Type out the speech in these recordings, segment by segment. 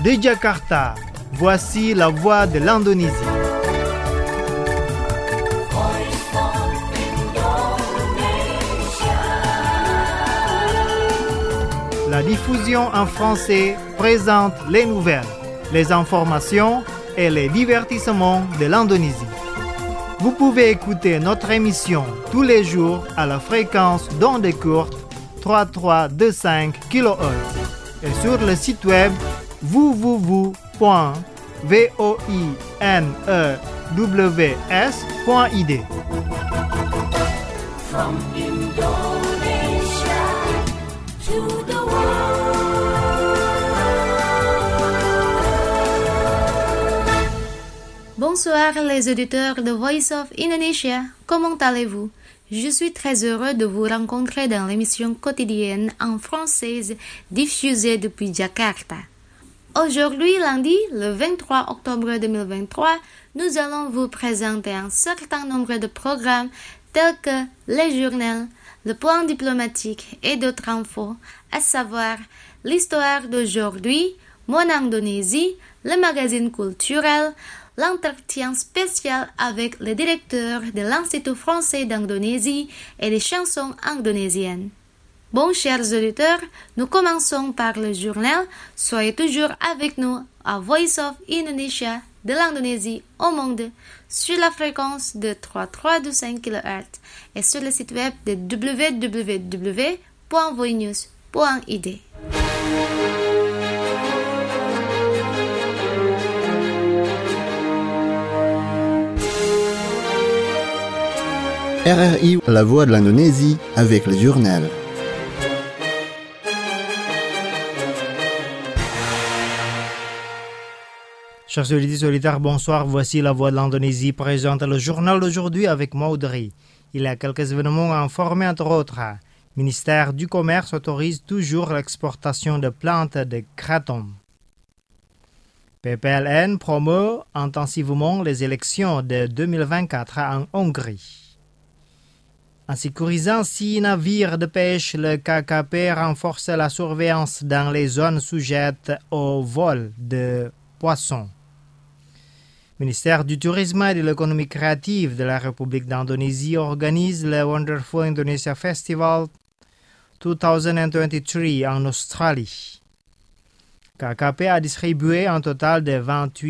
De Jakarta, voici la voix de l'Indonésie. La diffusion en français présente les nouvelles, les informations et les divertissements de l'Indonésie. Vous pouvez écouter notre émission tous les jours à la fréquence d'ondes courtes 3325 kHz et sur le site web www.voinews.id. From Indonesia to the Bonsoir les auditeurs de Voice of Indonesia, comment allez-vous? Je suis très heureux de vous rencontrer dans l'émission quotidienne en française diffusée depuis Jakarta. Aujourd'hui, lundi, le 23 octobre 2023, nous allons vous présenter un certain nombre de programmes tels que les journaux, le plan diplomatique et d'autres infos, à savoir l'histoire d'aujourd'hui, Mon Indonésie, le magazine culturel, l'entretien spécial avec le directeur de l'Institut français d'Indonésie et les chansons indonésiennes. Bon, chers auditeurs, nous commençons par le journal. Soyez toujours avec nous à Voice of Indonesia de l'Indonésie au monde sur la fréquence de 3325 kHz et sur le site web de www.voinews.id. RRI, la voix de l'Indonésie, avec le journal. Chers auditeurs, bonsoir. Voici la voix de l'Indonésie présente le journal d'aujourd'hui avec Maudry. Il y a quelques événements à informer entre autres. Le ministère du Commerce autorise toujours l'exportation de plantes de kratom. PPLN promeut intensivement les élections de 2024 en Hongrie. En sécurisant 6 navires de pêche, le KKP renforce la surveillance dans les zones sujettes au vol de poissons. Le ministère du Tourisme et de l'économie créative de la République d'Indonésie organise le Wonderful Indonesia Festival 2023 en Australie. KKP a distribué un total de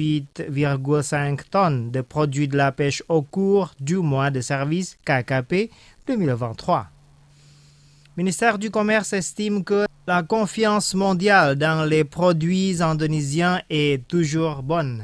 28,5 tonnes de produits de la pêche au cours du mois de service KKP 2023. Le ministère du Commerce estime que la confiance mondiale dans les produits indonésiens est toujours bonne.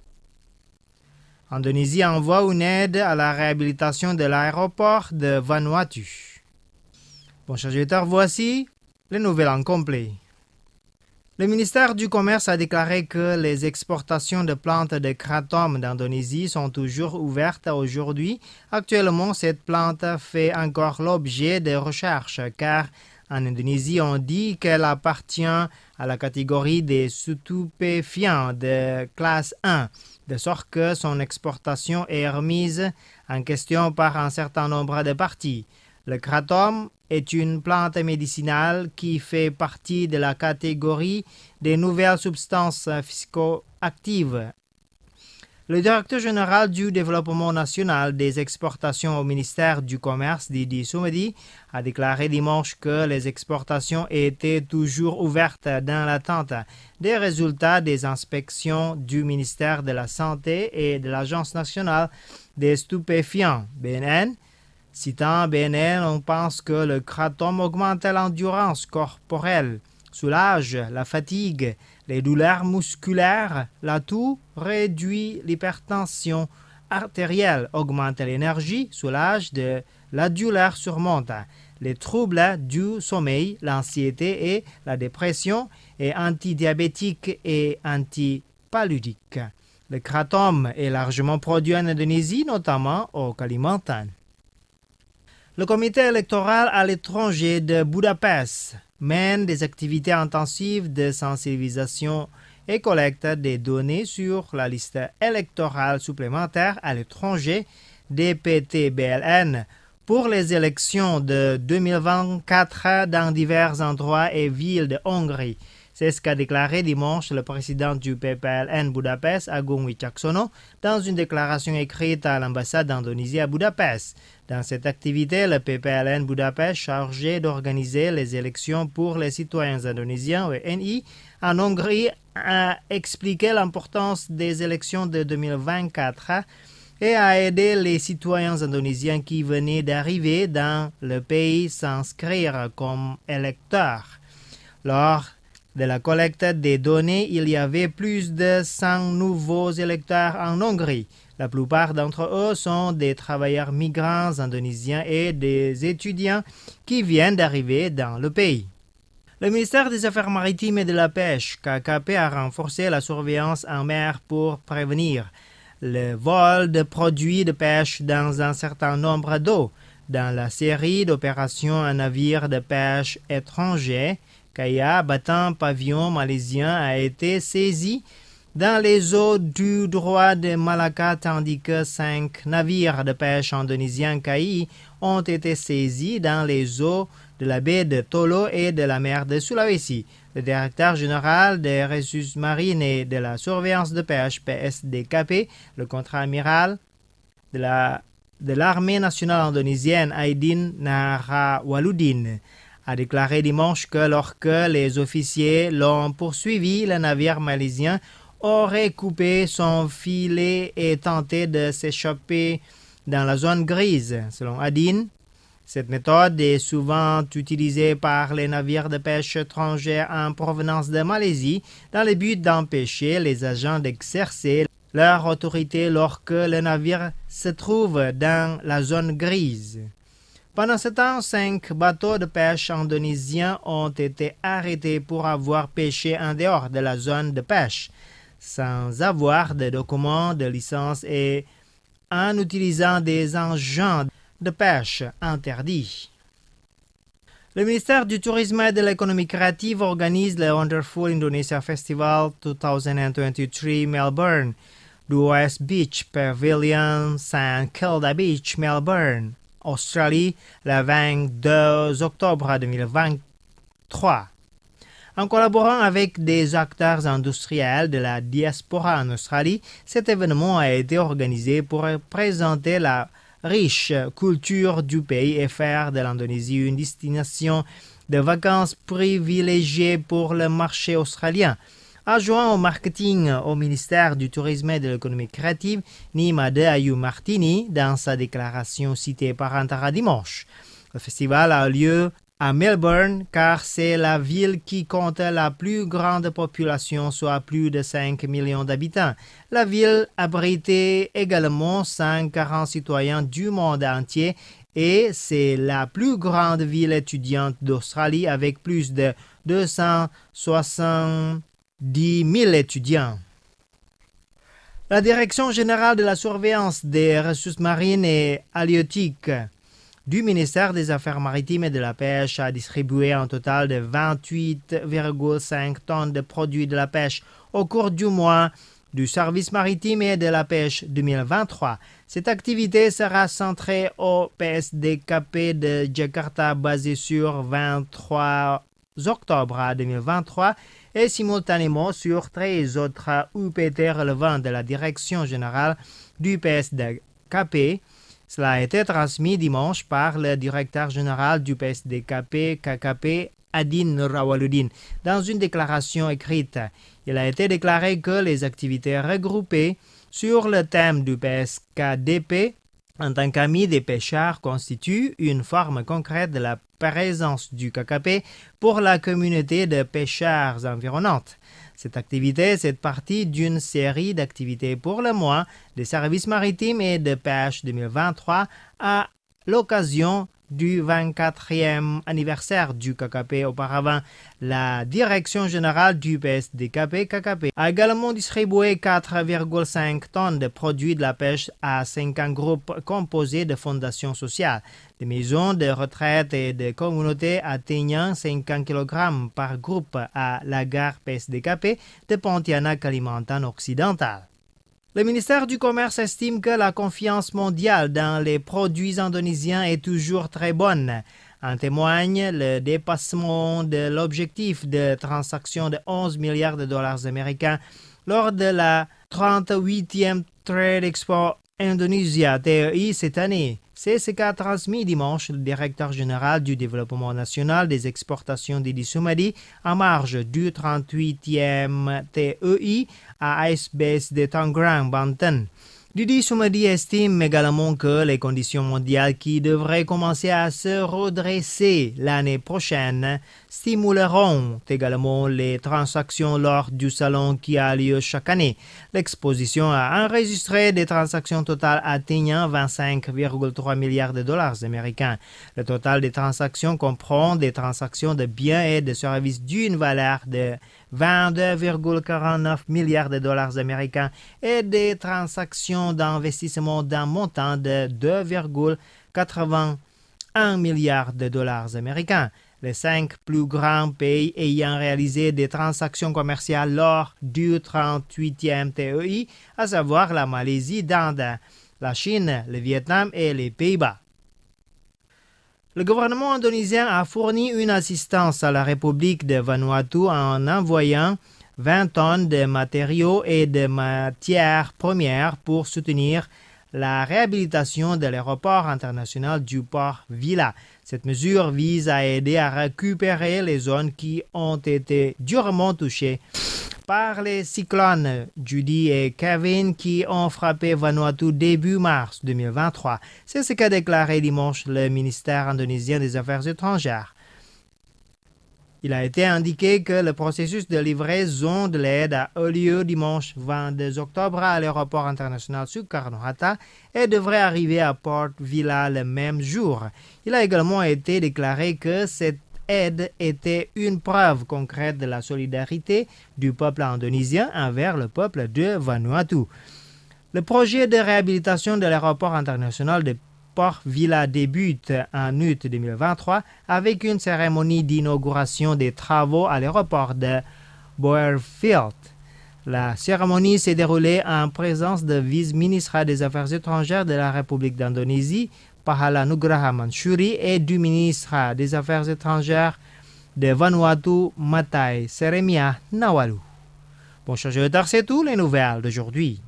Indonésie envoie une aide à la réhabilitation de l'aéroport de Vanuatu. Bon, chers auditeurs, voici les nouvelles en complet. Le ministère du Commerce a déclaré que les exportations de plantes de kratom d'Indonésie sont toujours ouvertes aujourd'hui. Actuellement, cette plante fait encore l'objet de recherches car en Indonésie, on dit qu'elle appartient à la catégorie des stupéfiants de classe 1, de sorte que son exportation est remise en question par un certain nombre de parties. Le kratom est une plante médicinale qui fait partie de la catégorie des nouvelles substances psychoactives. Le directeur général du développement national des exportations au ministère du Commerce, Didi Soumedi, a déclaré dimanche que les exportations étaient toujours ouvertes dans l'attente des résultats des inspections du ministère de la Santé et de l'Agence nationale des stupéfiants, BNN. Citant BNN, on pense que le kratom augmente l'endurance corporelle, soulage la fatigue, les douleurs musculaires, l'atout réduit l'hypertension artérielle, augmente l'énergie, soulage de la douleur, surmonte les troubles du sommeil, l'anxiété et la dépression, et antidiabétique et antipaludique. Le kratom est largement produit en Indonésie, notamment au Kalimantan. Le comité électoral à l'étranger de Budapest mène des activités intensives de sensibilisation et collecte des données sur la liste électorale supplémentaire à l'étranger DPT-BLN pour les élections de 2024 dans divers endroits et villes de Hongrie. C'est ce qu'a déclaré dimanche le président du PPLN Budapest, Agung Wicaksono, dans une déclaration écrite à l'ambassade d'Indonésie à Budapest. Dans cette activité, le PPLN Budapest, chargé d'organiser les élections pour les citoyens indonésiens, ENI, en Hongrie, a expliqué l'importance des élections de 2024 et a aidé les citoyens indonésiens qui venaient d'arriver dans le pays s'inscrire comme électeurs. Lors de la collecte des données, il y avait plus de 100 nouveaux électeurs en Hongrie. La plupart d'entre eux sont des travailleurs migrants indonésiens et des étudiants qui viennent d'arriver dans le pays. Le ministère des Affaires maritimes et de la Pêche, KKP, a renforcé la surveillance en mer pour prévenir le vol de produits de pêche dans un certain nombre d'eaux. Dans la série d'opérations, un navire de pêche étranger, Kaya, battant pavillon malaisien, a été saisi dans les eaux du droit de Malacca, tandis que 5 navires de pêche indonésiens Kai ont été saisis dans les eaux de la baie de Tolo et de la mer de Sulawesi. Le directeur général des ressources marines et de la surveillance de pêche, PSDKP, le contre-amiral de l'armée nationale indonésienne, Aidin Narawaludin, a déclaré dimanche que lorsque les officiers l'ont poursuivi, le navire malaisien aurait coupé son filet et tenté de s'échapper dans la zone grise. Selon Adin, cette méthode est souvent utilisée par les navires de pêche étrangers en provenance de Malaisie dans le but d'empêcher les agents d'exercer leur autorité lorsque le navire se trouve dans la zone grise. Pendant ce temps, 5 bateaux de pêche indonésiens ont été arrêtés pour avoir pêché en dehors de la zone de pêche, sans avoir de documents de licence et en utilisant des engins de pêche interdits. Le ministère du Tourisme et de l'Économie créative organise le Wonderful Indonesia Festival 2023 Melbourne, du West Beach Pavilion, St. Kilda Beach, Melbourne, Australie, le 22 octobre 2023. En collaborant avec des acteurs industriels de la diaspora en Australie, cet événement a été organisé pour présenter la riche culture du pays et faire de l'Indonésie une destination de vacances privilégiée pour le marché australien. Adjoint au marketing au ministère du Tourisme et de l'Économie créative, Nimade Ayu Martini, dans sa déclaration citée par Antara dimanche. Le festival a lieu à Melbourne car c'est la ville qui compte la plus grande population, soit plus de 5 millions d'habitants. La ville abrite également 140 citoyens du monde entier et c'est la plus grande ville étudiante d'Australie avec plus de 270 000 étudiants. La Direction générale de la surveillance des ressources marines et halieutiques du ministère des Affaires maritimes et de la Pêche a distribué un total de 28,5 tonnes de produits de la pêche au cours du mois du service maritime et de la pêche 2023. Cette activité sera centrée au PSDKP de Jakarta basé sur 23 octobre 2023 et simultanément sur 13 autres UPT relevant de la Direction générale du PSDKP. Cela a été transmis dimanche par le directeur général du PSDKP, KKP, Adin Narawaludin, dans une déclaration écrite. Il a été déclaré que les activités regroupées sur le thème du PSKDP en tant qu'amis des pêcheurs constituent une forme concrète de la présence du KKP pour la communauté de pêcheurs environnantes. Cette activité est partie d'une série d'activités pour le mois des services maritimes et de pêche 2023 à l'occasion du 24e anniversaire du KKP. Auparavant, la Direction générale du PSDKP KKP a également distribué 4,5 tonnes de produits de la pêche à 50 groupes composés de fondations sociales, de maisons de retraite et de communautés atteignant 50 kg par groupe à la gare PSDKP de Pontianak, Kalimantan occidental. Le ministère du Commerce estime que la confiance mondiale dans les produits indonésiens est toujours très bonne. En témoigne le dépassement de l'objectif de transaction de 11 milliards de dollars américains lors de la 38e Trade Expo Indonesia TEI cette année. C'est ce qu'a transmis dimanche le directeur général du développement national des exportations Didi Soumadi en marge du 38e TEI à Ice Base de Tangerang, Banten. Didi Soumadi estime également que les conditions mondiales qui devraient commencer à se redresser l'année prochaine stimuleront également les transactions lors du salon qui a lieu chaque année. L'exposition a enregistré des transactions totales atteignant 25,3 milliards de dollars américains. Le total des transactions comprend des transactions de biens et de services d'une valeur de 22,49 milliards de dollars américains et des transactions d'investissement d'un montant de 2,81 milliards de dollars américains. Les 5 plus grands pays ayant réalisé des transactions commerciales lors du 38e TEI, à savoir la Malaisie, l'Inde, la Chine, le Vietnam et les Pays-Bas. Le gouvernement indonésien a fourni une assistance à la République de Vanuatu en envoyant 20 tonnes de matériaux et de matières premières pour soutenir la réhabilitation de l'aéroport international du port Vila. Cette mesure vise à aider à récupérer les zones qui ont été durement touchées par les cyclones Judy et Kevin qui ont frappé Vanuatu début mars 2023. C'est ce qu'a déclaré dimanche le ministère indonésien des Affaires étrangères. Il a été indiqué que le processus de livraison de l'aide a eu lieu dimanche 22 octobre à l'aéroport international Soekarno-Hatta et devrait arriver à Port Vila le même jour. Il a également été déclaré que cette aide était une preuve concrète de la solidarité du peuple indonésien envers le peuple de Vanuatu. Le projet de réhabilitation de l'aéroport international de Port Vila débute en août 2023 avec une cérémonie d'inauguration des travaux à l'aéroport de Boerfield. La cérémonie s'est déroulée en présence du vice-ministre des Affaires étrangères de la République d'Indonésie, Pahala Nugraha Mansuri, et du ministre des Affaires étrangères de Vanuatu, Matai Seremia Nawalu. Bon, chers auditeurs, c'est tout les nouvelles d'aujourd'hui.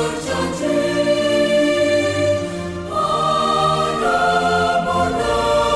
Berjanji, pada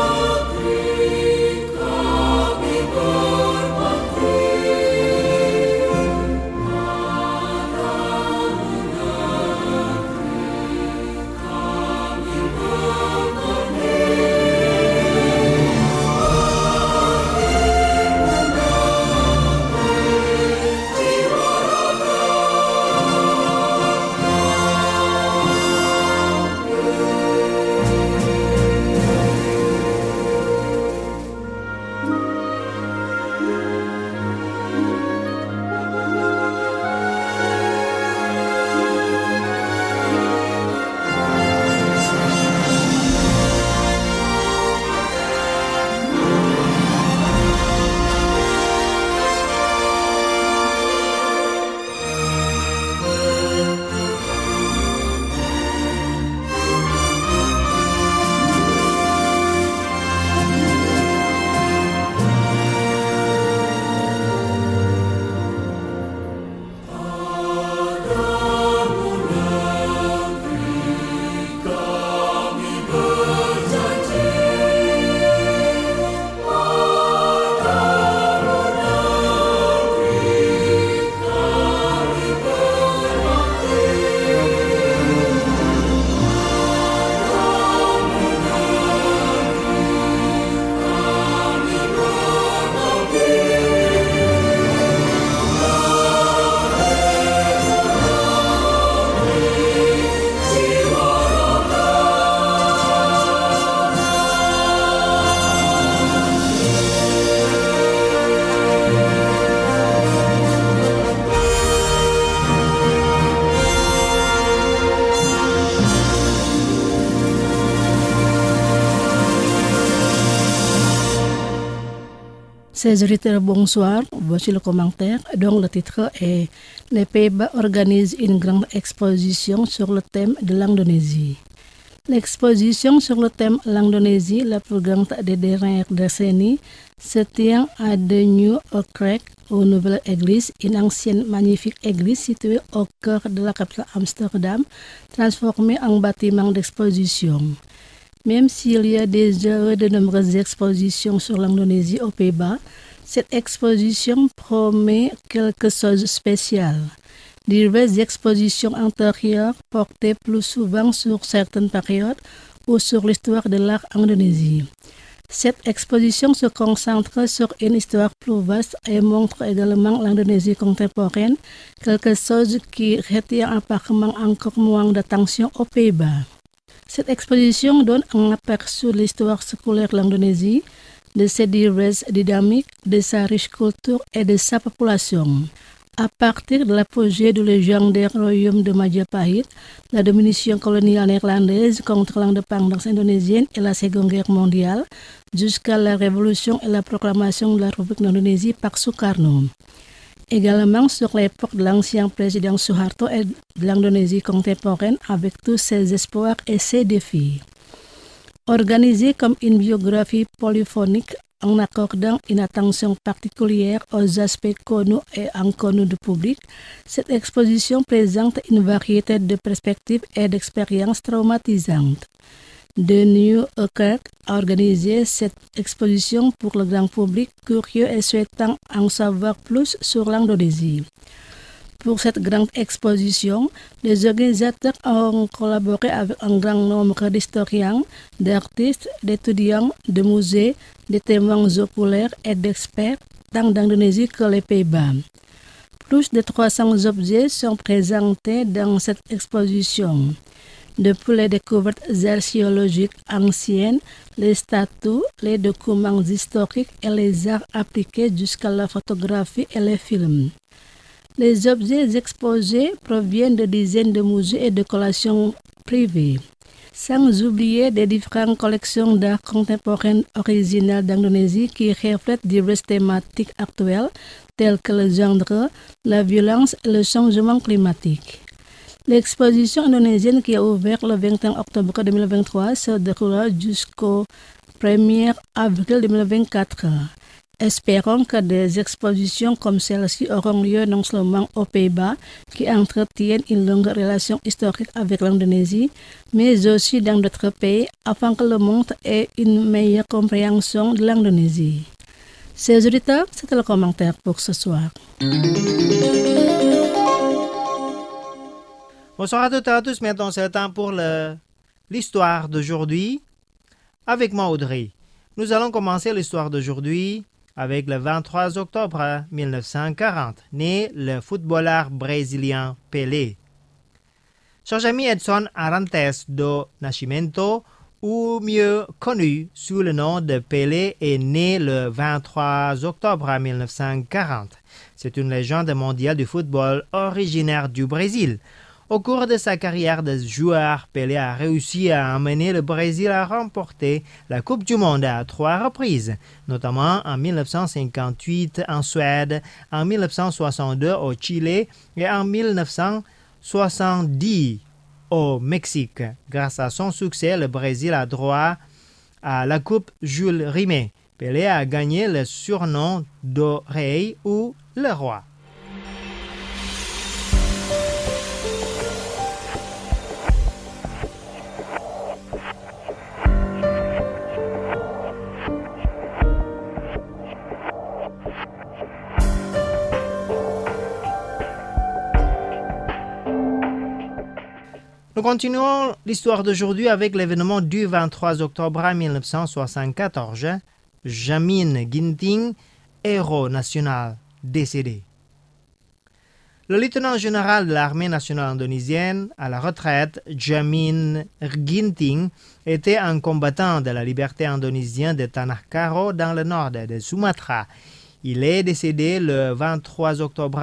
Chers auditeurs, bonsoir. Voici le commentaire dont le titre est « Les Pays-Bas organisent une grande exposition sur le thème de l'Indonésie ». L'exposition sur le thème l'Indonésie, la plus grande des dernières décennies, se tient à The New Kerk, aux Nouvelles Églises, une ancienne magnifique église située au cœur de la capitale Amsterdam, transformée en bâtiment d'exposition. Même s'il y a déjà eu de nombreuses expositions sur l'Indonésie aux Pays-Bas, cette exposition promet quelque chose de spécial. Diverses expositions antérieures portaient plus souvent sur certaines périodes ou sur l'histoire de l'art indonésien. Cette exposition se concentre sur une histoire plus vaste et montre également l'Indonésie contemporaine, quelque chose qui retient apparemment encore moins d'attention aux Pays-Bas. Cette exposition donne un aperçu de l'histoire séculaire de l'Indonésie, de ses diverses dynamiques, de sa riche culture et de sa population. À partir de l'apogée du légendaire royaume de Majapahit, la domination coloniale néerlandaise contre l'indépendance indonésienne et la Seconde Guerre mondiale, jusqu'à la révolution et la proclamation de la République d'Indonésie par Sukarno. Également sur l'époque de l'ancien président Suharto et de l'Indonésie contemporaine avec tous ses espoirs et ses défis. Organisée comme une biographie polyphonique en accordant une attention particulière aux aspects connus et inconnus du public, cette exposition présente une variété de perspectives et d'expériences traumatisantes. The New Kerk a organisé cette exposition pour le grand public curieux et souhaitant en savoir plus sur l'Indonésie. Pour cette grande exposition, les organisateurs ont collaboré avec un grand nombre d'historiens, d'artistes, d'étudiants, de musées, de témoins oculaires et d'experts tant d'Indonésie que les Pays-Bas. Plus de 300 objets sont présentés dans cette exposition. Depuis les découvertes archéologiques anciennes, les statues, les documents historiques et les arts appliqués jusqu'à la photographie et les films. Les objets exposés proviennent de dizaines de musées et de collections privées, sans oublier des différentes collections d'art contemporain originales d'Indonésie qui reflètent diverses thématiques actuelles telles que le genre, la violence et le changement climatique. L'exposition indonésienne qui a ouvert le 21 octobre 2023 se déroulera jusqu'au 1er avril 2024. Espérons que des expositions comme celle-ci auront lieu non seulement aux Pays-Bas, qui entretiennent une longue relation historique avec l'Indonésie, mais aussi dans d'autres pays, afin que le monde ait une meilleure compréhension de l'Indonésie. Chers auditeurs, c'était le commentaire pour ce soir. Bonsoir à toutes et à tous. Maintenant, c'est le temps pour l'histoire d'aujourd'hui. Avec moi, Audrey. Nous allons commencer l'histoire d'aujourd'hui avec le 23 octobre 1940, né le footballeur brésilien Pelé. Cher ami Edson Arantes do Nascimento, ou mieux connu sous le nom de Pelé, est né le 23 octobre 1940. C'est une légende mondiale du football originaire du Brésil. Au cours de sa carrière de joueur, Pelé a réussi à amener le Brésil à remporter la Coupe du Monde à 3 reprises, notamment en 1958 en Suède, en 1962 au Chili et en 1970 au Mexique. Grâce à son succès, le Brésil a droit à la Coupe Jules Rimet. Pelé a gagné le surnom de Rei ou le Roi. Nous continuons l'histoire d'aujourd'hui avec l'événement du 23 octobre 1974. Jamin Ginting, héros national, décédé. Le lieutenant général de l'armée nationale indonésienne, à la retraite, Jamin Ginting, était un combattant de la liberté indonésienne de Tanah Karo dans le nord de Sumatra. Il est décédé le 23 octobre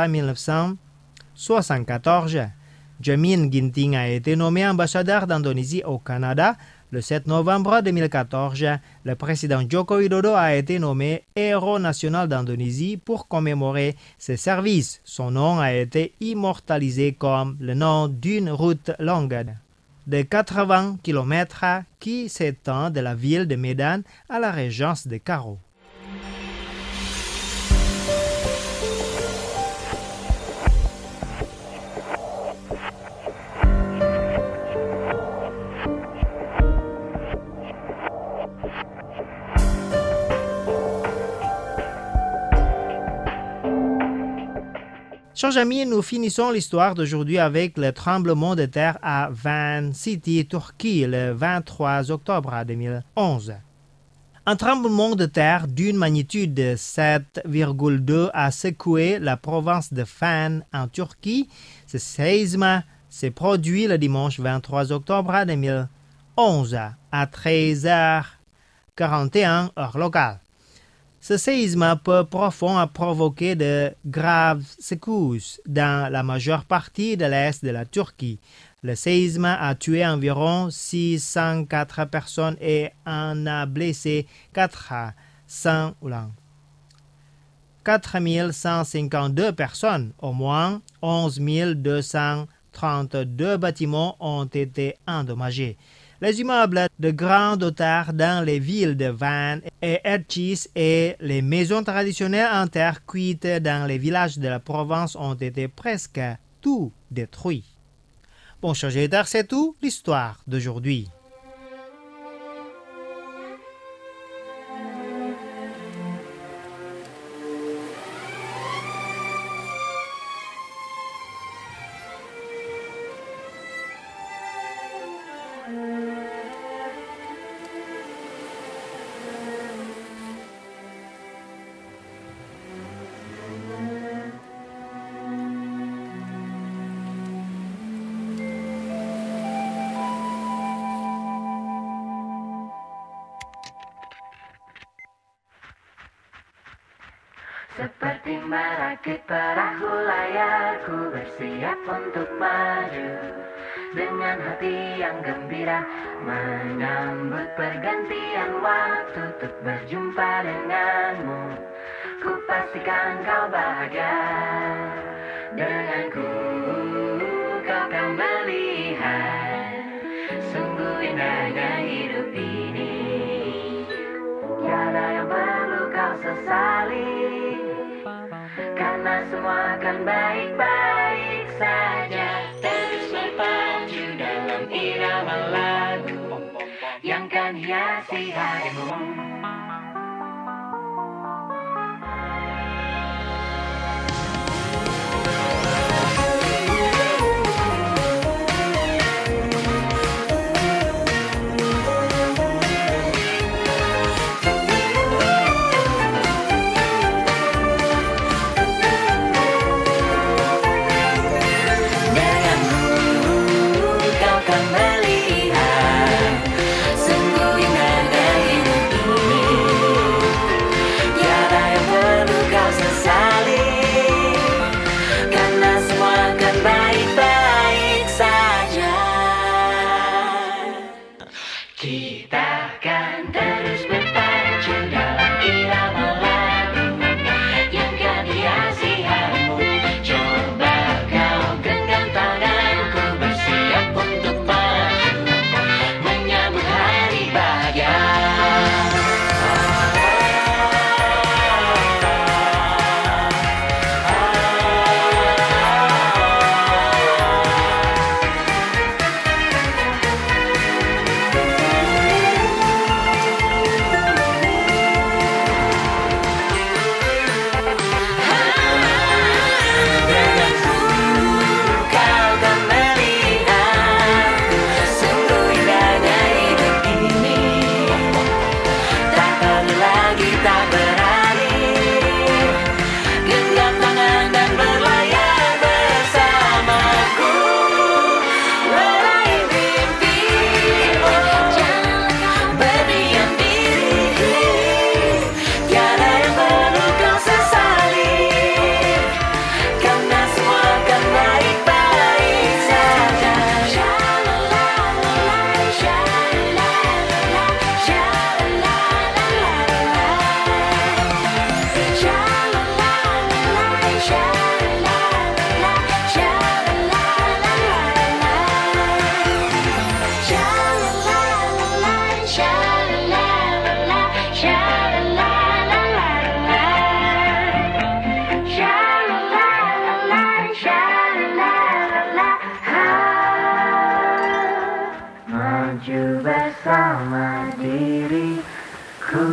1974. Jamin Ginting a été nommé ambassadeur d'Indonésie au Canada Le 7 novembre 2014, le président Joko Widodo a été nommé héros national d'Indonésie pour commémorer ses services. Son nom a été immortalisé comme le nom d'une route longue de 80 km qui s'étend de la ville de Medan à la régence de Karo. Chers amis, nous finissons l'histoire d'aujourd'hui avec le tremblement de terre à Van City, Turquie, le 23 octobre 2011. Un tremblement de terre d'une magnitude de 7,2 a secoué la province de Van en Turquie. Ce séisme s'est produit le dimanche 23 octobre 2011 à 13h41 heure locale. Ce séisme peu profond a provoqué de graves secousses dans la majeure partie de l'est de la Turquie. Le séisme a tué environ 604 personnes et en a blessé 4152 personnes. Au moins 11 232 bâtiments ont été endommagés. Les immeubles de grande hauteur dans les villes de Van et Ercis et les maisons traditionnelles en terre cuite dans les villages de la province ont été presque tout détruits. Bon, chers auditeurs, c'est tout l'histoire d'aujourd'hui. Seperti merakit perahu layar, ku bersiap untuk maju dengan hati yang gembira, menyambut pergantian waktu untuk berjumpa denganmu. Ku pastikan kau bahagia denganku, kau akan melihat sungguh indahnya hidup ini. Tiada yang perlu kau sesali, karena semua akan baik-baik saja. Terus berpacu dalam irama lagu yang kan hiasi harimu. Kau akan melihat sungguh indahnya hidup ini. bersama diriku.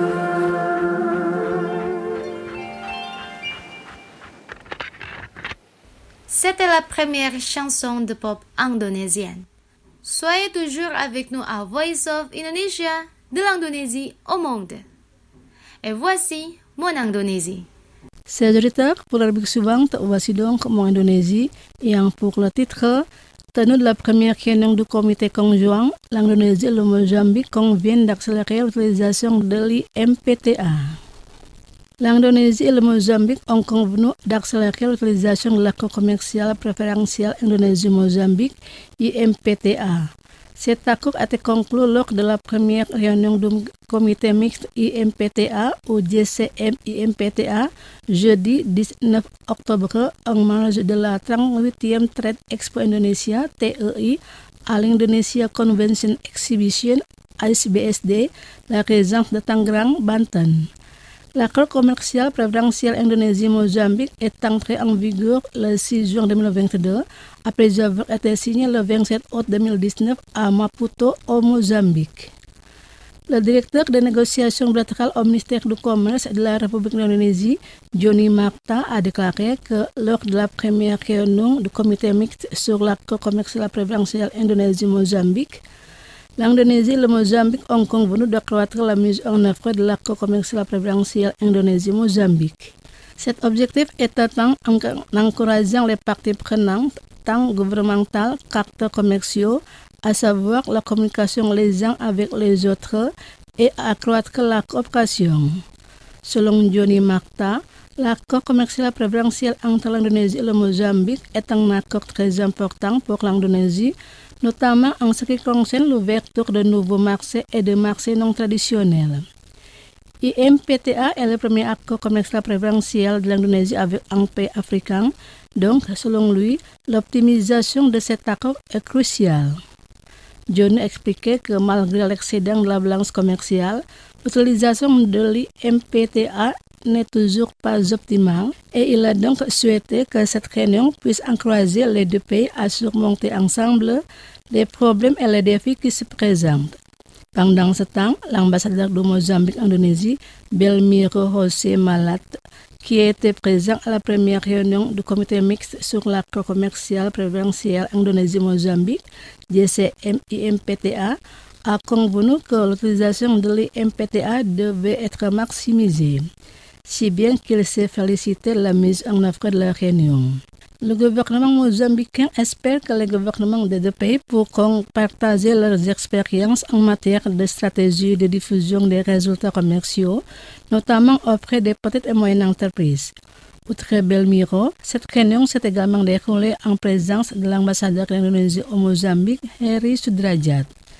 C'était la première chanson de pop indonésienne. Soyez toujours avec nous à Voice of Indonesia, de l'Indonésie au monde. Et voici mon Indonésie. Chers auditeurs, pour la rubrique suivante, voici donc mon Indonésie. Et pour le titre, tenue de la première réunion du comité conjoint, l'Indonésie et le Mozambique conviennent d'accélérer l'utilisation de l'IMPTA. L'Indonésie et le Mozambique ont convenu d'accélérer l'utilisation de l'accord commercial préférentiel Indonésie-Mozambique, IMPTA. Cet accord a été conclu lors de la première réunion du comité mixte IMPTA ou GCM-IMPTA jeudi 19 octobre en marge de la 38e Trade Expo Indonesia TEI à l'Indonesia Convention Exhibition ICBSD, la résidence de Tangerang, Banten. L'accord commercial préférentiel Indonésie-Mozambique est entré en vigueur le 6 juin 2022 après avoir été signé le 27 août 2019 à Maputo, au Mozambique. Le directeur des négociations bilatérales au ministère du Commerce de la République d'Indonésie, Johnny Marta, a déclaré que lors de la première réunion du comité mixte sur l'accord commercial préférentiel Indonésie-Mozambique, l'Indonésie et le Mozambique ont convenu d'accroître la mise en œuvre de l'accord commercial préférentiel Indonésie-Mozambique. Cet objectif est atteint en encourageant les parties prenantes, tant gouvernementales qu'acteurs commerciaux, à savoir la communication les uns avec les autres et accroître la coopération. Selon Johnny Marta, l'accord commercial préférentiel entre l'Indonésie et le Mozambique est un accord très important pour l'Indonésie, notamment en ce qui concerne l'ouverture de nouveaux marchés et de marchés non traditionnels. IMPTA est le premier accord commercial préférentiel de l'Indonésie avec un pays africain, donc selon lui, l'optimisation de cet accord est cruciale. John expliquait que malgré l'excédent de la balance commerciale, l'utilisation de l'IMPTA n'est toujours pas optimale et il a donc souhaité que cette réunion puisse encourager les deux pays à surmonter ensemble les problèmes et les défis qui se présentent. Pendant ce temps, l'ambassadeur du Mozambique en Indonésie, Belmiro José Malat, qui était présent à la première réunion du comité mixte sur l'accord commercial préférentiel Indonésie-Mozambique, GCM-IMPTA, a convenu que l'utilisation de l'IMPTA devait être maximisée, si bien qu'il s'est félicité de la mise en œuvre de la réunion. Le gouvernement mozambicain espère que les gouvernements des deux pays pourront partager leurs expériences en matière de stratégie de diffusion des résultats commerciaux, notamment auprès des petites et moyennes entreprises. Outre Belmiro, cette réunion s'est également déroulée en présence de l'ambassadeur d'Indonésie au Mozambique, Heri Sudrajat.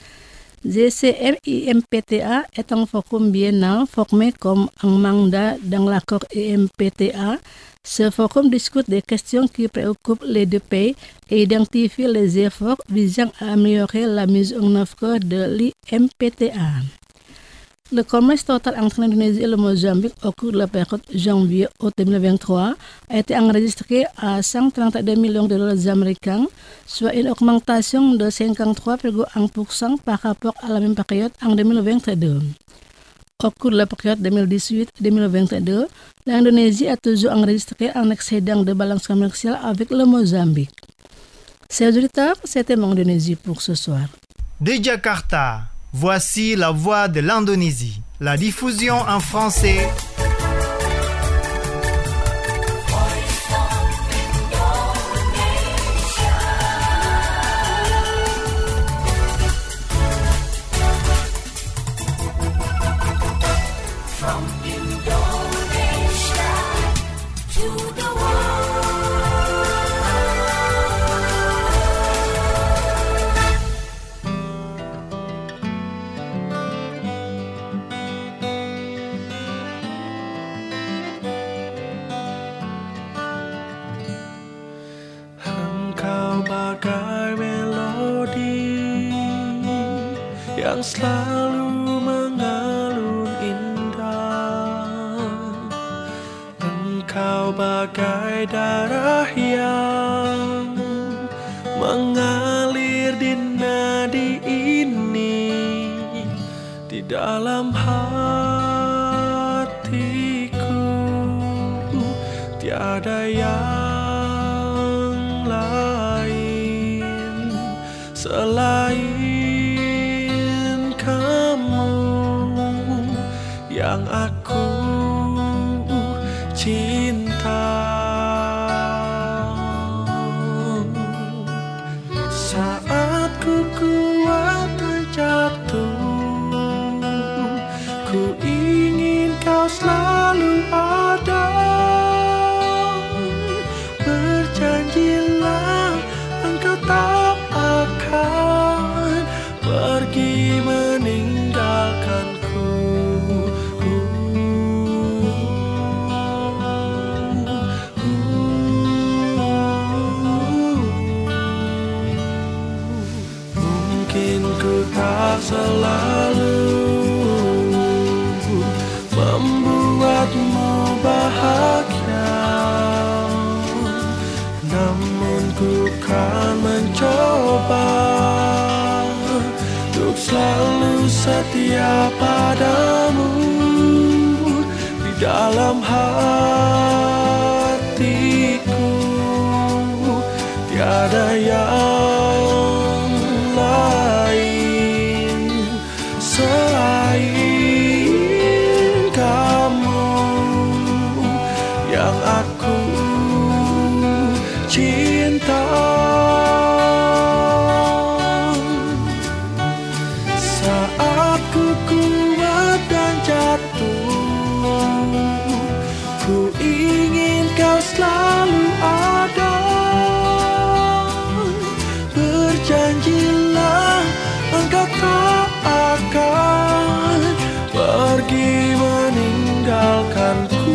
GCM-IMPTA est un forum biennal formé comme un mandat dans l'accord IMPTA. Ce forum discute des questions qui préoccupent les deux pays et identifie les efforts visant à améliorer la mise en œuvre de l'IMPTA. Le commerce total entre l'Indonésie et le Mozambique au cours de la période janvier-août 2023 a été enregistré à 132 millions de dollars américains, soit une augmentation de 53,1% par rapport à la même période en 2022. Au cours de la période 2018-2022, l'Indonésie a toujours enregistré un excédent de balance commerciale avec le Mozambique. Chers auditeurs, c'était mon Indonésie pour ce soir. De Jakarta, voici la voix de l'Indonésie. La diffusion en français. Yang selalu mengalun indah. Engkau bagai darah yang mengalir di nadi ini. dalam hatiku tiada yang lain selain kamu yang aku cinta. Saat ku kuat terjatuh, ku ingin kau selalu ada. Berjanjilah engkau tak akan pergi meninggalkanku. Mungkin ku tak selalu membuatmu bahagia, namun ku kan mencoba untuk selalu setia padamu. Di dalam hatiku tiada yang lain selain kamu yang aku cinta. Saat ku kuat dan jatuh, ku ingin kau selalu ada. Berjanjilah engkau tak akan pergi meninggalkanku.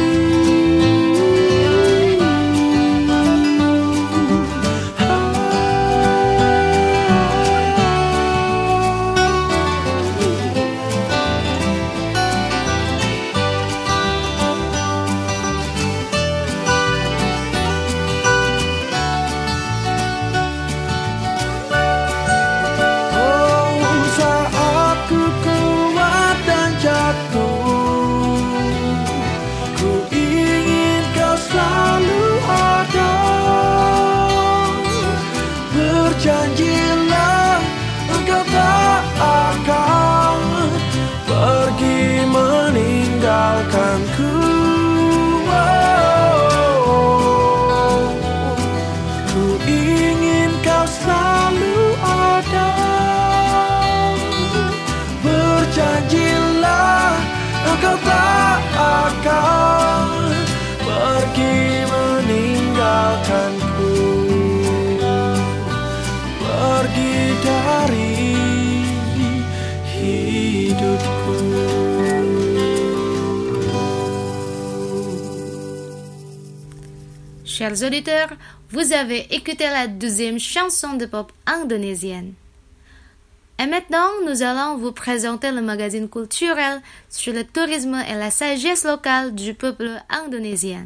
Janjilah engkau tak akan pergi meninggalkanku. Ku ingin kau selalu ada. Berjanjilah engkau tak akan pergi meninggalkanku, pergi dari hidupku. Chers auditeurs, vous avez écouté la 12e chanson de pop indonésienne. Et maintenant, nous allons vous présenter le magazine culturel sur le tourisme et la sagesse locale du peuple indonésien.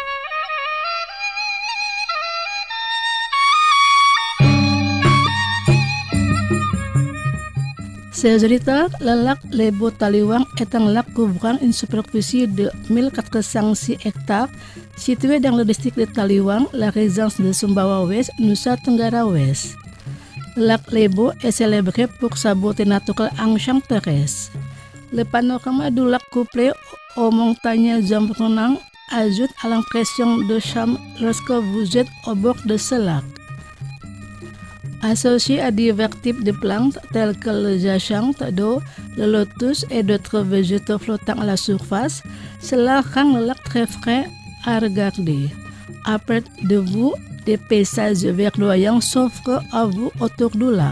Chers auditeurs, le lac Lebo Taliwang est un lac couvrant une superficie de 1406 hectares situé dans le district de Taliwang, la région de Sumbawa Ouest, Nusa Tenggara Ouest. Le lac Lebo est célébré pour sa beauté naturelle enchanteresse. Le panorama du lac couplé aux montagnes environnantes ajoute à l'impression de charme lorsque vous êtes au bord de ce lac. Associé à divers types de plantes telles que le jacinthe d'eau, le lotus et d'autres végétaux flottants à la surface, cela rend le lac très frais à regarder. À près de vous, des paysages verdoyants s'offrent à vous autour du lac.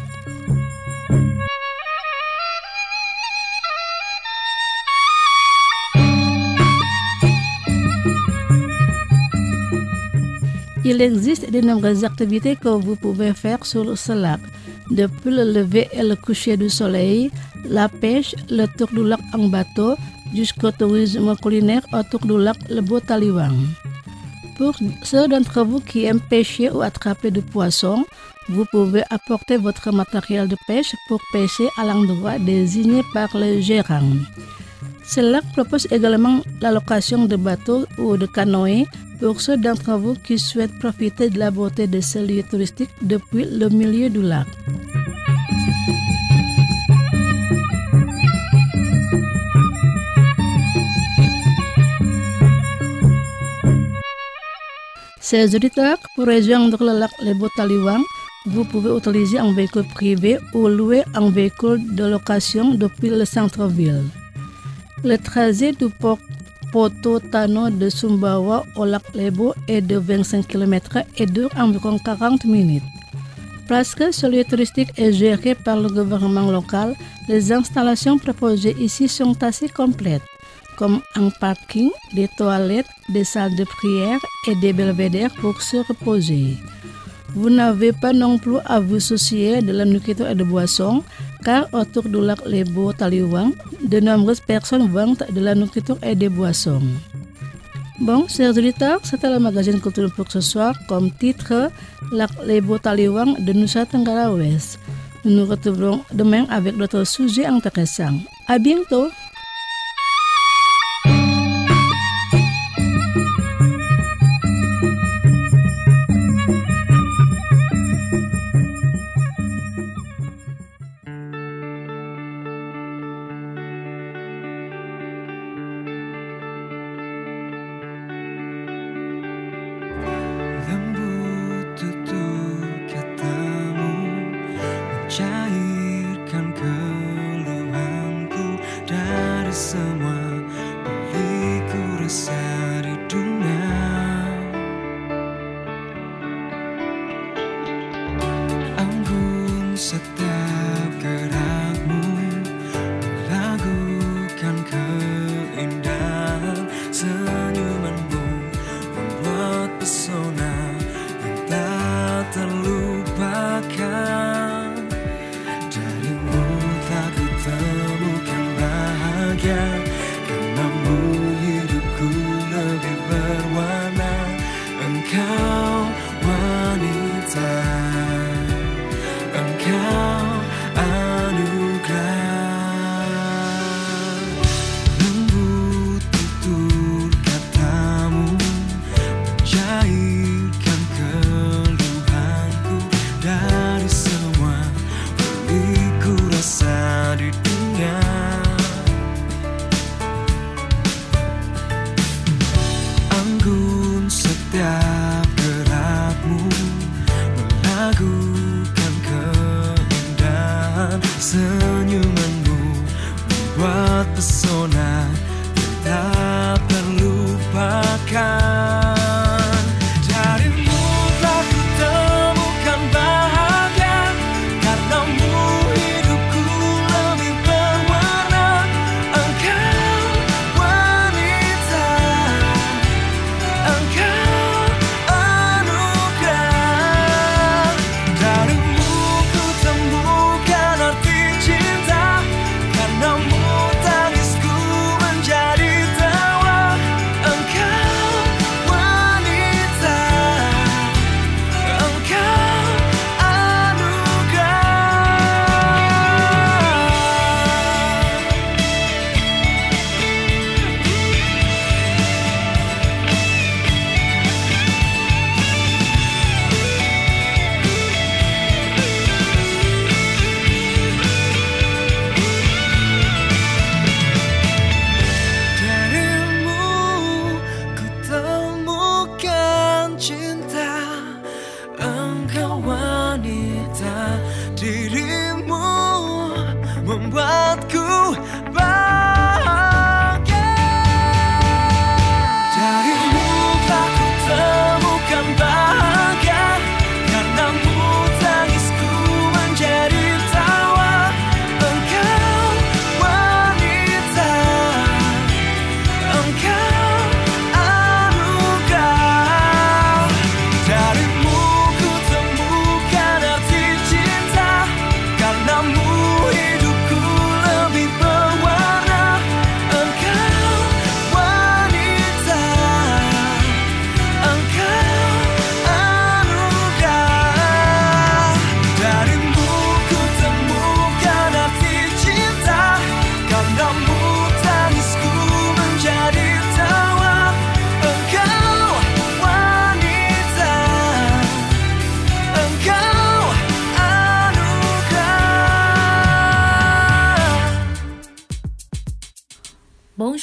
Il existe de nombreuses activités que vous pouvez faire sur ce lac, depuis le lever et le coucher du soleil, la pêche, le tour du lac en bateau, jusqu'au tourisme culinaire autour du lac Lebo Taliwang. Pour ceux d'entre vous qui aiment pêcher ou attraper du poisson, vous pouvez apporter votre matériel de pêche pour pêcher à l'endroit désigné par le gérant. Ce lac propose également la location de bateaux ou de canoës pour ceux d'entre vous qui souhaitent profiter de la beauté de ce lieu touristique depuis le milieu du lac. Chers auditeurs, pour rejoindre le lac Lebo-Taliwang, vous pouvez utiliser un véhicule privé ou louer un véhicule de location depuis le centre-ville. Le trajet du port Poto-Tano de Sumbawa au lac Lebo est de 25 km et dure environ 40 minutes. Parce que ce lieu touristique est géré par le gouvernement local, les installations proposées ici sont assez complètes, comme un parking, des toilettes, des salles de prière et des belvédères pour se reposer. Vous n'avez pas non plus à vous soucier de la nourriture et de boissons, car autour du lac Lebo-Taliwang, de nombreuses personnes vendent de la nourriture et des boissons. Bon, chers auditeurs, c'était le magazine culturel pour ce soir, comme titre Lac Lebo-Taliwang de Nusa Tenggara Ouest. Nous nous retrouverons demain avec d'autres sujets intéressants. À bientôt! Lembut tutur katamu mencairkan keluhanku dari semua beliku rasa di dunia. Anggun setiap gerakmu, melakukan keindahan senyumanmu, membuat pesona yang tak terlupakan. Darimu tak kutemukan bahagia, karenamu hidupku lebih berwarna. Engkau wanita, engkau anugerah. Lembut tutur katamu mencairkan keluhanku dari semua beliku rasa di dunia. Anggun setiap gerakmu, melakukan keindahan senyumanmu, membuat pesona yang tak terlupakan. Darimu telah kutemukan bahagia, karenamu hidupku lebih berwarna. Engkau wanita, engkau anugerah. Darimu ku temukan arti cinta, karenamu tangisku menjadi tawa. Engkau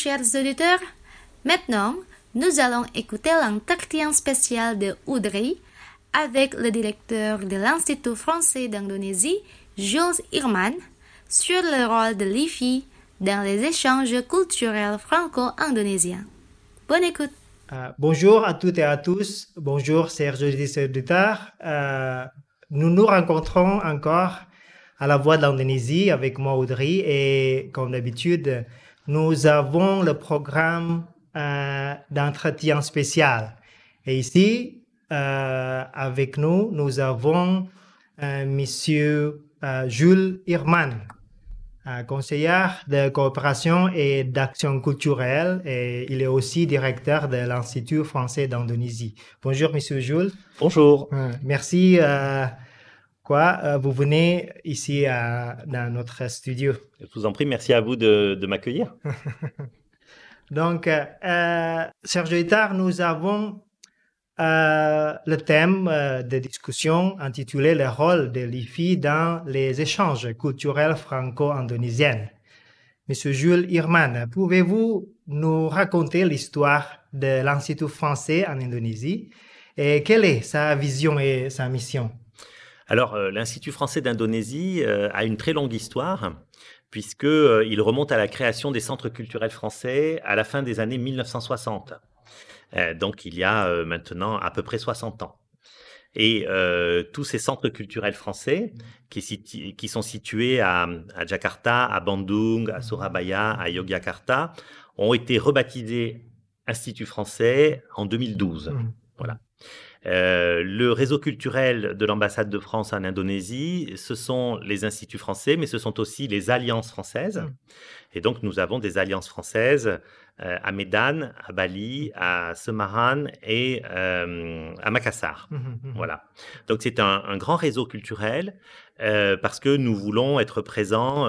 chers auditeurs. Maintenant, nous allons écouter l'entretien spécial de Audrey avec le directeur de l'Institut français d'Indonésie, Jules Irman, sur le rôle de l'IFI dans les échanges culturels franco-indonésiens. Bonne écoute. Bonjour à toutes et à tous. Bonjour, chers auditeurs. Nous nous rencontrons encore à la Voix de l'Indonésie avec moi, Audrey, et comme d'habitude, nous avons le programme d'entretien spécial. Et ici, avec nous, nous avons Monsieur Jules Irman, conseiller de coopération et d'action culturelle, et il est aussi directeur de l'Institut français d'Indonésie. Bonjour, Monsieur Jules. Bonjour. Merci. Vous venez ici dans notre studio. Je vous en prie, merci à vous de m'accueillir. Donc, Serge Itard, nous avons le thème de discussion intitulé « Le rôle de l'IFI dans les échanges culturels franco-indonésiens ». Monsieur Jules Irman, pouvez-vous nous raconter l'histoire de l'Institut français en Indonésie et quelle est sa vision et sa mission? Alors, l'Institut français d'Indonésie a une très longue histoire puisqu'il remonte à la création des centres culturels français à la fin des années 1960. Donc, il y a maintenant à peu près 60 ans. Et tous ces centres culturels français qui sont situés à Jakarta, à Bandung, à Surabaya, à Yogyakarta, ont été rebaptisés Institut français en 2012. Voilà. Le réseau culturel de l'ambassade de France en Indonésie, ce sont les instituts français, mais ce sont aussi les alliances françaises. Et donc, nous avons des alliances françaises à Medan, à Bali, à Semarang et à Makassar. Voilà. Donc, c'est un grand réseau culturel parce que nous voulons être présents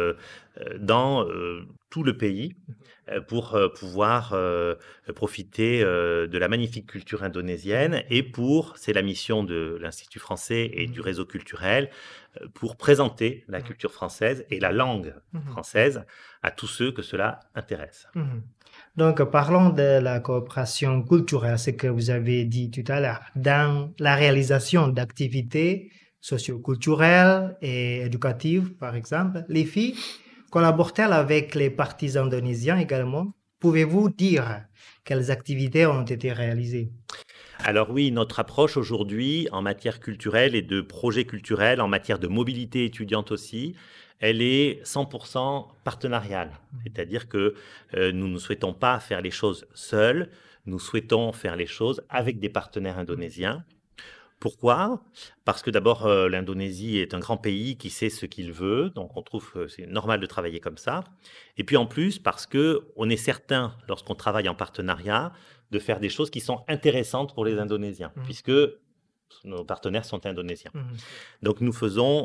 dans tout le pays pour pouvoir profiter de la magnifique culture indonésienne et c'est la mission de l'Institut français et du réseau culturel, pour présenter la culture française et la langue française à tous ceux que cela intéresse. Donc, parlons de la coopération culturelle, ce que vous avez dit tout à l'heure, dans la réalisation d'activités socio-culturelles et éducatives, par exemple. l'IFI collabore-t-elle avec les partis indonésiens également? Pouvez-vous dire quelles activités ont été réalisées? Alors oui, notre approche aujourd'hui en matière culturelle et de projets culturels, en matière de mobilité étudiante aussi, elle est 100% partenariale. C'est-à-dire que nous ne souhaitons pas faire les choses seuls, nous souhaitons faire les choses avec des partenaires indonésiens. Pourquoi? Parce que d'abord, l'Indonésie est un grand pays qui sait ce qu'il veut, donc on trouve que c'est normal de travailler comme ça. Et puis en plus, parce qu'on est certain, lorsqu'on travaille en partenariat, de faire des choses qui sont intéressantes pour les Indonésiens, puisque nos partenaires sont indonésiens. Donc nous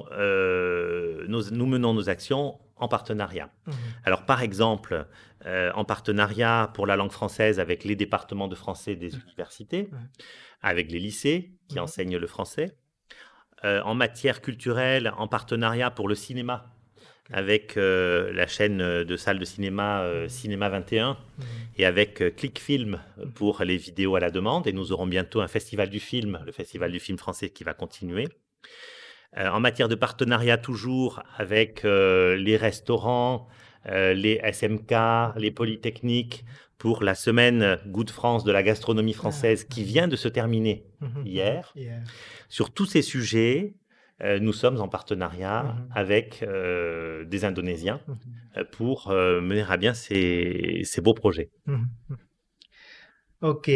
menons nos actions en partenariat. Alors par exemple, en partenariat pour la langue française avec les départements de français des universités, avec les lycées qui enseignent le français. En matière culturelle, en partenariat pour le cinéma, avec la chaîne de salles de cinéma Cinéma 21 et avec Clickfilm pour les vidéos à la demande. Et nous aurons bientôt un festival du film, le festival du film français qui va continuer. En matière de partenariat toujours avec les restaurants, les SMK, les polytechniques, pour la semaine Goût de France de la gastronomie française qui vient de se terminer hier. Sur tous ces sujets, nous sommes en partenariat avec des Indonésiens pour mener à bien ces beaux projets. Ok.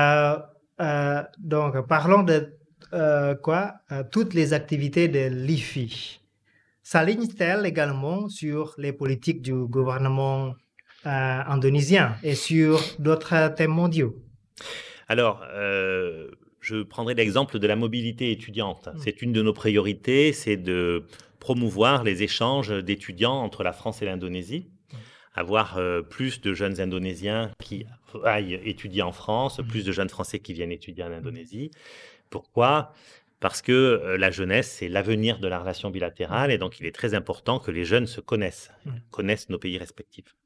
Donc, parlons de toutes les activités de l'IFI. S'aligne-t-elle également sur les politiques du gouvernement indonésien et sur d'autres thèmes mondiaux? Alors, je prendrai l'exemple de la mobilité étudiante. C'est une de nos priorités, c'est de promouvoir les échanges d'étudiants entre la France et l'Indonésie, avoir plus de jeunes Indonésiens qui aillent étudier en France, plus de jeunes Français qui viennent étudier en Indonésie. Pourquoi ? Parce que la jeunesse, c'est l'avenir de la relation bilatérale et donc il est très important que les jeunes se connaissent nos pays respectifs.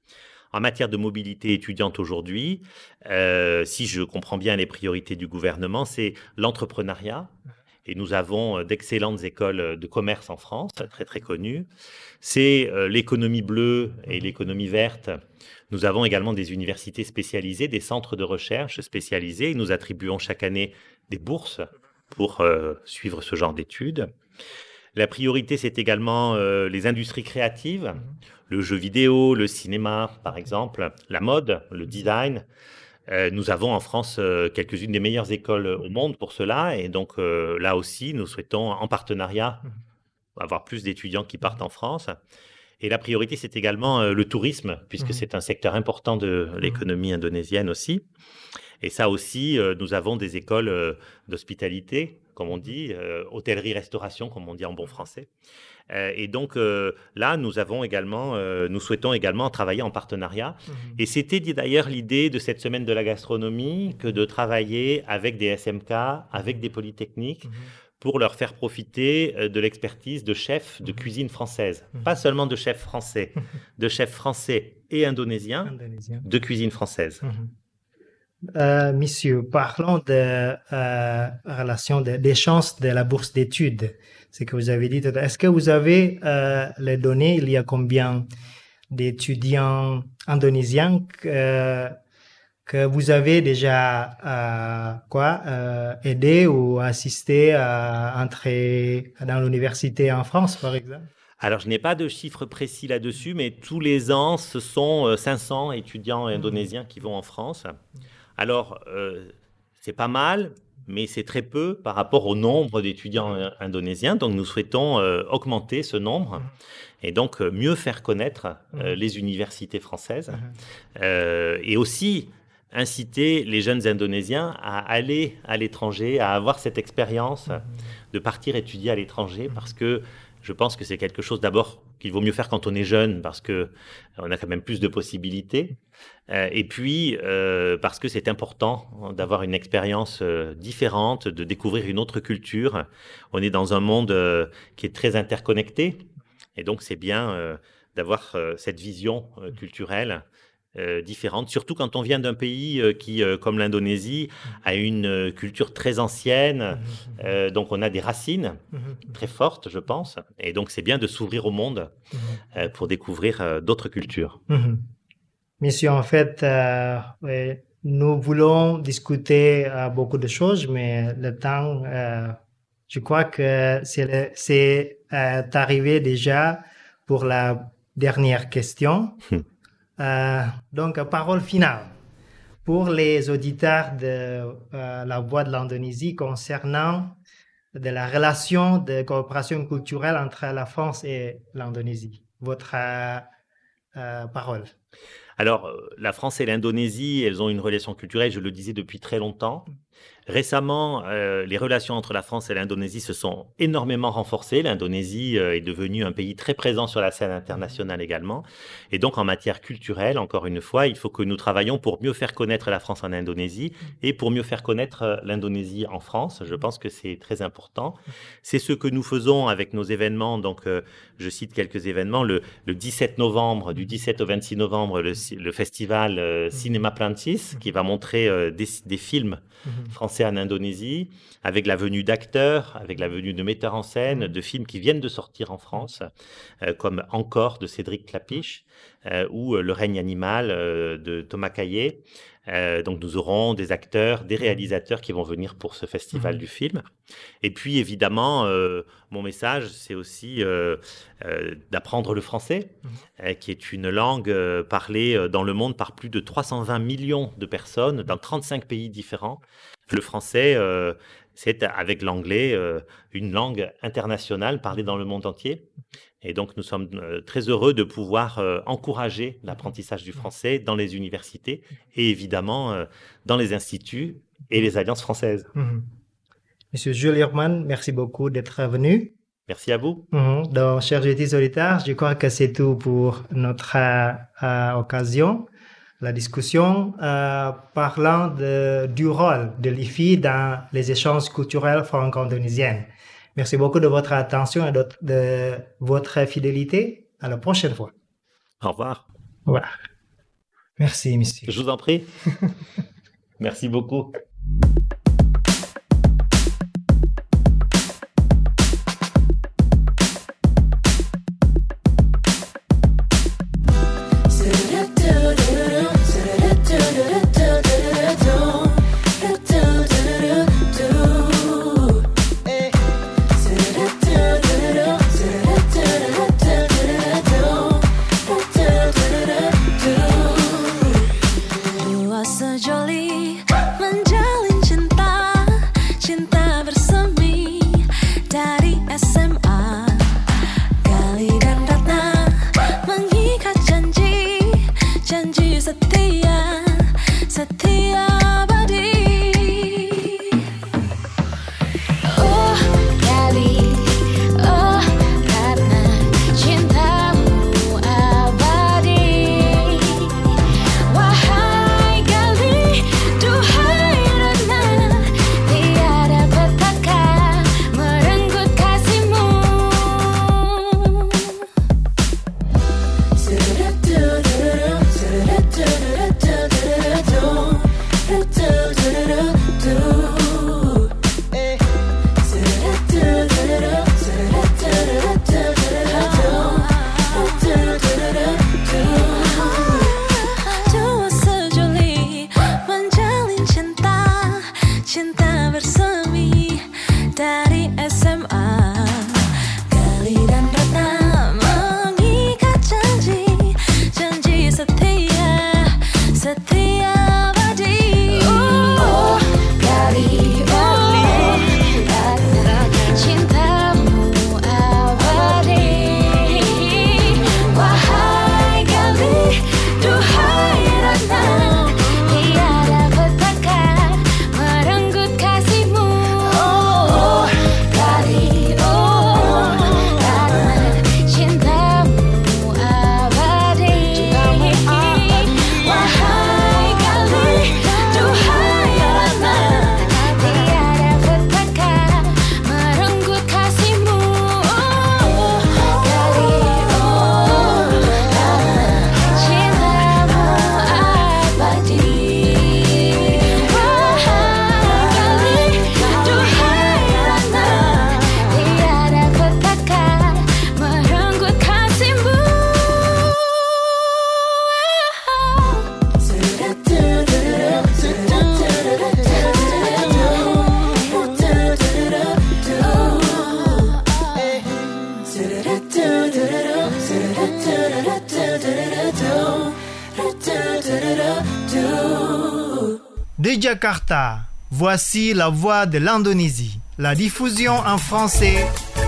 En matière de mobilité étudiante aujourd'hui, si je comprends bien les priorités du gouvernement, c'est l'entrepreneuriat. Et nous avons d'excellentes écoles de commerce en France, très très connues. C'est l'économie bleue et l'économie verte. Nous avons également des universités spécialisées, des centres de recherche spécialisés. Nous attribuons chaque année des bourses pour suivre ce genre d'études. La priorité, c'est également les industries créatives, le jeu vidéo, le cinéma, par exemple, la mode, le design. Nous avons en France quelques-unes des meilleures écoles au monde pour cela. Et donc, là aussi, nous souhaitons, en partenariat, avoir plus d'étudiants qui partent en France. Et la priorité, c'est également le tourisme, puisque c'est un secteur important de l'économie indonésienne aussi. Et ça aussi, nous avons des écoles d'hospitalité, comme on dit, hôtellerie-restauration, comme on dit en bon français. Et donc là, nous souhaitons également travailler en partenariat. Et c'était d'ailleurs l'idée de cette semaine de la gastronomie, que de travailler avec des SMK, avec des polytechniques, pour leur faire profiter de l'expertise de chefs de cuisine française. Pas seulement de chefs français et indonésiens, de cuisine française. Monsieur, parlons de relation des chances de la bourse d'études. Ce que vous avez dit tout à l'heure. Est-ce que vous avez les données? Il y a combien d'étudiants indonésiens que vous avez déjà aidé ou assisté à entrer dans l'université en France, par exemple? Alors, je n'ai pas de chiffres précis là-dessus, mais tous les ans, ce sont 500 étudiants indonésiens qui vont en France. Alors, c'est pas mal, mais c'est très peu par rapport au nombre d'étudiants indonésiens. Donc, nous souhaitons augmenter ce nombre et donc mieux faire connaître les universités françaises et aussi inciter les jeunes Indonésiens à aller à l'étranger, à avoir cette expérience de partir étudier à l'étranger, parce que je pense que c'est quelque chose d'abord qu'il vaut mieux faire quand on est jeune, parce qu'on a quand même plus de possibilités, et puis parce que c'est important d'avoir une expérience différente, de découvrir une autre culture. On est dans un monde qui est très interconnecté, et donc c'est bien d'avoir cette vision culturelle différente, surtout quand on vient d'un pays qui, comme l'Indonésie, a une culture très ancienne, donc on a des racines très fortes, je pense, et donc c'est bien de s'ouvrir au monde pour découvrir d'autres cultures. Monsieur, en fait, nous voulons discuter beaucoup de choses, mais le temps, je crois que c'est arrivé déjà pour la dernière question. Donc, parole finale pour les auditeurs de La Voix de l'Indonésie concernant de la relation de coopération culturelle entre la France et l'Indonésie. Votre parole. Alors, la France et l'Indonésie, elles ont une relation culturelle, je le disais, depuis très longtemps. Récemment, les relations entre la France et l'Indonésie se sont énormément renforcées. L'Indonésie est devenue un pays très présent sur la scène internationale également. Et donc, en matière culturelle, encore une fois, il faut que nous travaillions pour mieux faire connaître la France en Indonésie et pour mieux faire connaître l'Indonésie en France. Je pense que c'est très important. C'est ce que nous faisons avec nos événements. Donc, je cite quelques événements. Le 17 novembre, du 17 au 26 novembre, le festival Cinéma Plantis, qui va montrer des films français en Indonésie, avec la venue d'acteurs, avec la venue de metteurs en scène, de films qui viennent de sortir en France, comme Encore de Cédric Clapiche, ou Le règne animal de Thomas Caillet. Donc nous aurons des acteurs, des réalisateurs qui vont venir pour ce festival du film. Et puis évidemment, mon message, c'est aussi d'apprendre le français, qui est une langue parlée dans le monde par plus de 320 millions de personnes, dans 35 pays différents. Le français, c'est avec l'anglais une langue internationale parlée dans le monde entier. Et donc, nous sommes très heureux de pouvoir encourager l'apprentissage du français dans les universités et évidemment dans les instituts et les alliances françaises. Monsieur Jules Hirman, merci beaucoup d'être venu. Merci à vous. Donc, chers auditeurs, je crois que c'est tout pour notre occasion. La discussion parlant du rôle de l'IFI dans les échanges culturels franco-indonésiens. Merci beaucoup de votre attention et de votre fidélité. À la prochaine fois. Au revoir. Au revoir. Merci, monsieur. Je vous en prie. Merci beaucoup. Dua sejoli menjalin cinta, cinta bersemi dari SMA. Gali dan Ratna mengikat janji, janji setia, setia abadi. Oh Gali, oh Ratna, cintamu abadi. Wahai Gali, duhai Ratna, tiada petaka merenggut kasihmu. Dua sejoli menjalin cinta, cinta bersemi dari SMA. Gali dan Ratna mengikat janji, janji setia, setia abadi. Oh Gali, oh Ratna, cintamu abadi. Wahai Gali, duhai Ratna, tiada petaka merenggut kasihmu. Oh Gali, oh Ratna, cintamu abadi. Wahai Gali, duhai Ratna, tiada petaka merenggut kasihmu. Oh Gali, oh Ratna, cintamu abadi. Wahai Gali, duhai Ratna, tiada petaka merenggut kasihmu. De Jakarta, voici la voix de l'Indonésie. La diffusion en français.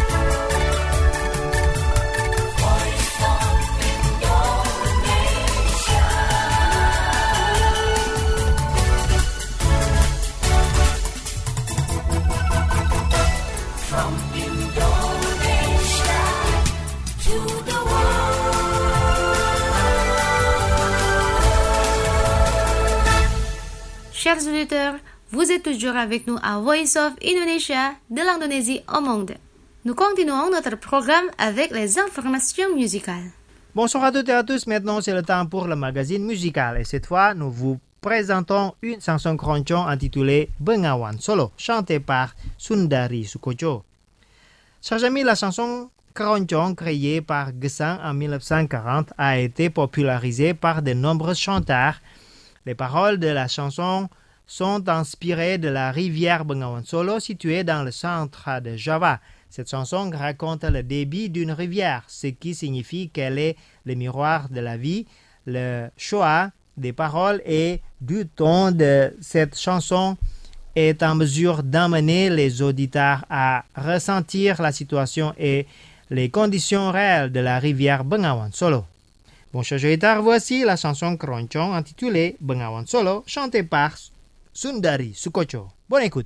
Chers auditeurs, vous êtes toujours avec nous à Voice of Indonesia, de l'Indonésie au monde. Nous continuons notre programme avec les informations musicales. Bonsoir à toutes et à tous. Maintenant, c'est le temps pour le magazine musical. Et cette fois, nous vous présentons une chanson keroncong intitulée Bengawan Solo, chantée par Sundari Sukocho. Chers amis, la chanson keroncong créée par Gesang en 1940 a été popularisée par de nombreux chanteurs. Les paroles de la chanson sont inspirées de la rivière Bengawan Solo située dans le centre de Java. Cette chanson raconte le débit d'une rivière, ce qui signifie qu'elle est le miroir de la vie. Le choix des paroles et du ton de cette chanson est en mesure d'amener les auditeurs à ressentir la situation et les conditions réelles de la rivière Bengawan Solo. Bon, chers auditeurs, voici la chanson keroncong intitulée Bengawan Solo, chantée par Sundari Sukocho. Bonne écoute.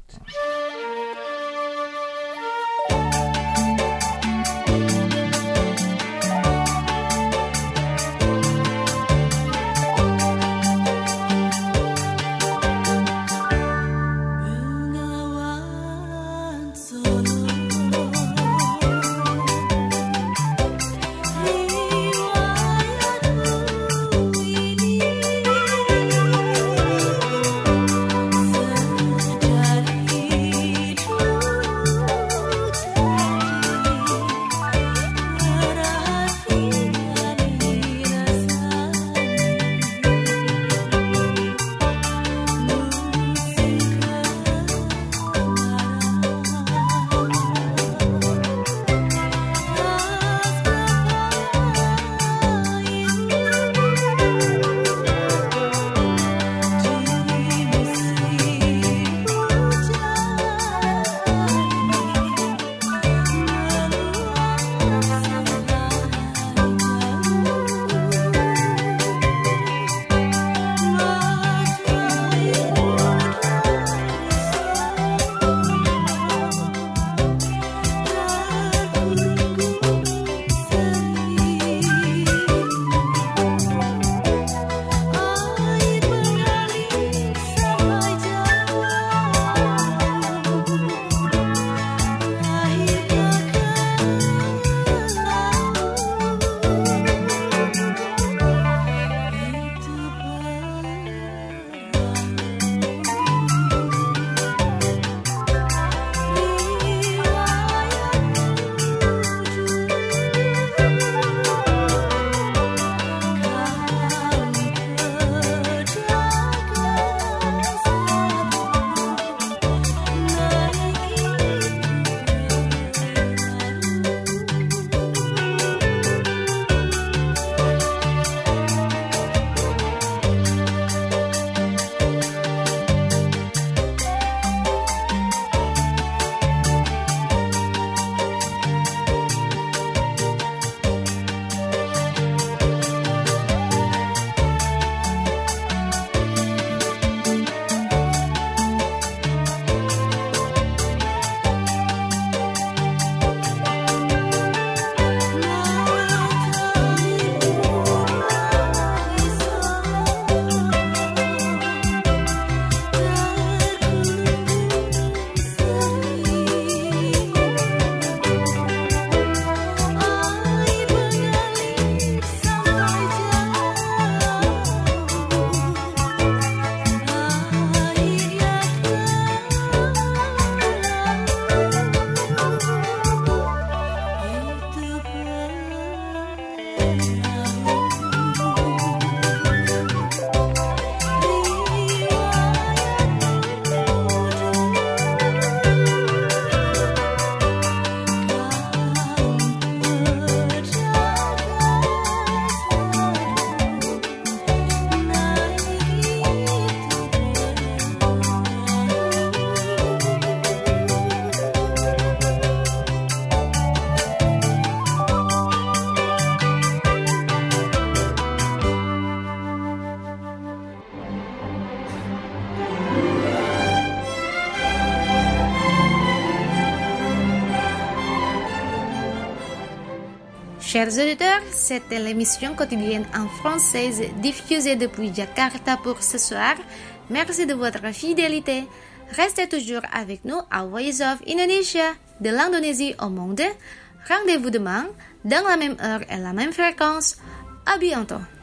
Riwayatmu ini Chers auditeurs, c'était l'émission quotidienne en française diffusée depuis Jakarta pour ce soir. Merci de votre fidélité. Restez toujours avec nous à Voice of Indonesia, de l'Indonésie au monde. Rendez-vous demain, dans la même heure et la même fréquence. À bientôt.